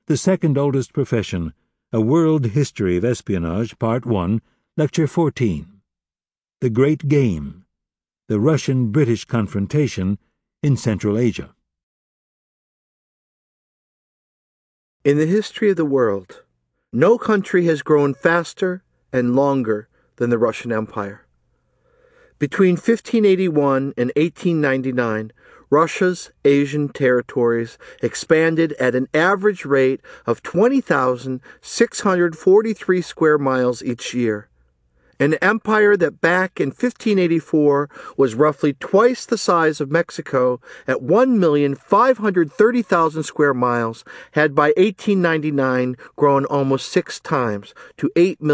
The Second Oldest Profession, A World History of Espionage, Part 1, Lecture 14. The Great Game, the Russian-British Confrontation in Central Asia. In the history of the world, no country has grown faster and longer than the Russian Empire. Between 1581 and 1899, Russia's Asian territories expanded at an average rate of 20,643 square miles each year. An empire that back in 1584 was roughly twice the size of Mexico at 1,530,000 square miles had by 1899 grown almost 6 times to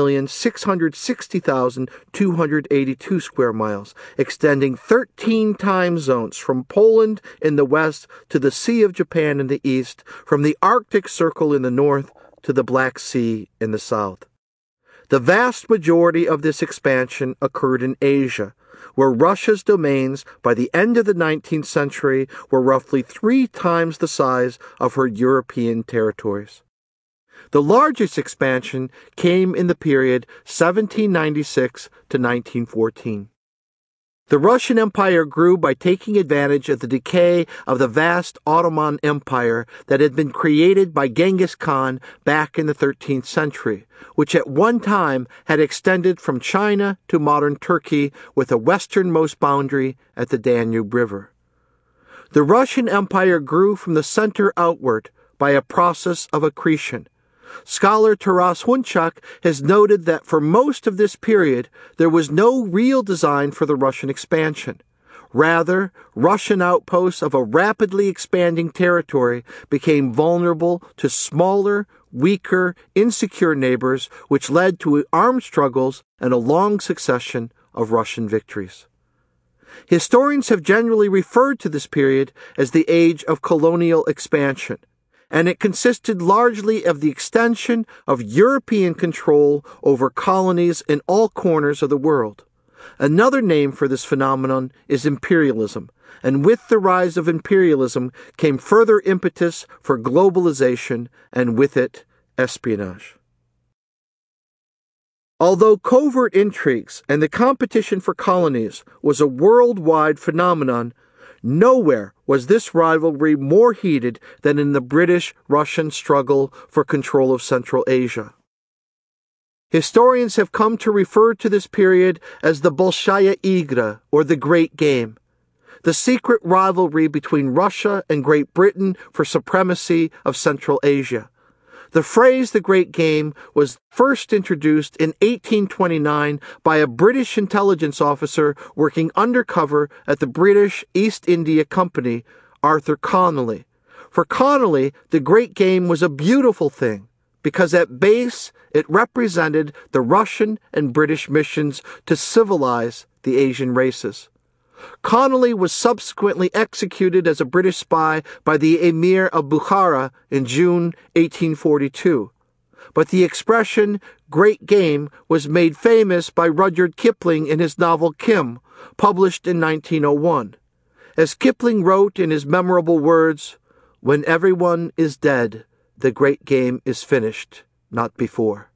8,660,282 square miles, extending 13 time zones from Poland in the west to the Sea of Japan in the east, from the Arctic Circle in the north to the Black Sea in the south. The vast majority of this expansion occurred in Asia, where Russia's domains by the end of the 19th century were roughly 3 times the size of her European territories. The largest expansion came in the period 1796 to 1914. The Russian Empire grew by taking advantage of the decay of the vast Ottoman Empire that had been created by Genghis Khan back in the 13th century, which at one time had extended from China to modern Turkey with a westernmost boundary at the Danube River. The Russian Empire grew from the center outward by a process of accretion. Scholar Taras Hunchak has noted that for most of this period, there was no real design for the Russian expansion. Rather, Russian outposts of a rapidly expanding territory became vulnerable to smaller, weaker, insecure neighbors, which led to armed struggles and a long succession of Russian victories. Historians have generally referred to this period as the age of colonial expansion, and it consisted largely of the extension of European control over colonies in all corners of the world. Another name for this phenomenon is imperialism, and with the rise of imperialism came further impetus for globalization, and with it, espionage. Although covert intrigues and the competition for colonies was a worldwide phenomenon, nowhere was this rivalry more heated than in the British-Russian struggle for control of Central Asia. Historians have come to refer to this period as the Bolshaya Igra, or the Great Game, the secret rivalry between Russia and Great Britain for supremacy of Central Asia. The phrase "the Great Game" was first introduced in 1829 by a British intelligence officer working undercover at the British East India Company, Arthur Connolly. For Connolly, the Great Game was a beautiful thing, because at base it represented the Russian and British missions to civilize the Asian races. Connolly was subsequently executed as a British spy by the Emir of Bukhara in June 1842. But the expression "Great Game" was made famous by Rudyard Kipling in his novel Kim, published in 1901. As Kipling wrote in his memorable words, "When everyone is dead, the great game is finished, not before."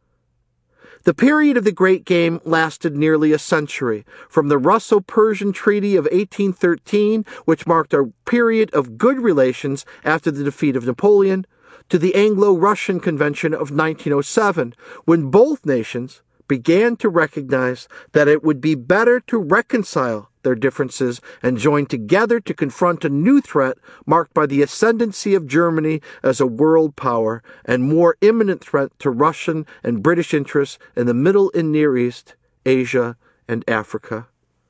The period of the Great Game lasted nearly a century, from the Russo-Persian Treaty of 1813, which marked a period of good relations after the defeat of Napoleon, to the Anglo-Russian Convention of 1907, when both nations began to recognize that it would be better to reconcile their differences and join together to confront a new threat marked by the ascendancy of Germany as a world power and more imminent threat to Russian and British interests in the Middle and Near East, Asia, and Africa.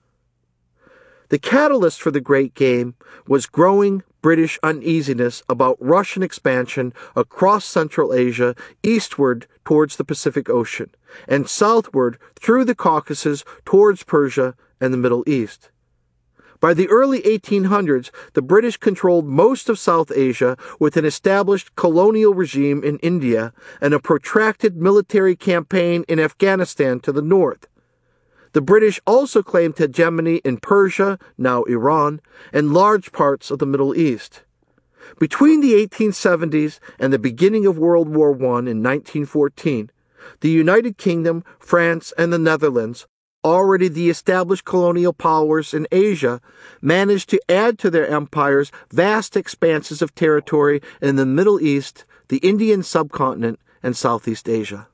The catalyst for the Great Game was growing British uneasiness about Russian expansion across Central Asia eastward towards the Pacific Ocean, and southward through the Caucasus towards Persia and the Middle East. By the early 1800s, the British controlled most of South Asia with an established colonial regime in India and a protracted military campaign in Afghanistan to the north. The British also claimed hegemony in Persia, now Iran, and large parts of the Middle East. Between the 1870s and the beginning of World War I in 1914, the United Kingdom, France, and the Netherlands, already the established colonial powers in Asia, managed to add to their empires vast expanses of territory in the Middle East, the Indian subcontinent, and Southeast Asia.